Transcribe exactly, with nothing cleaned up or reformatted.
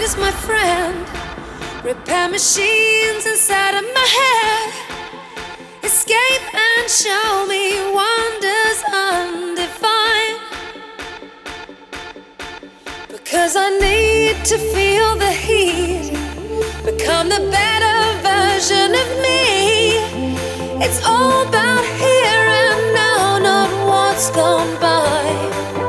is my friend. Repair machines inside of my head. Escape and show me wonders undefined. Because I need to feel the heat, become the better version of me. It's all about here and now, not what's gone by.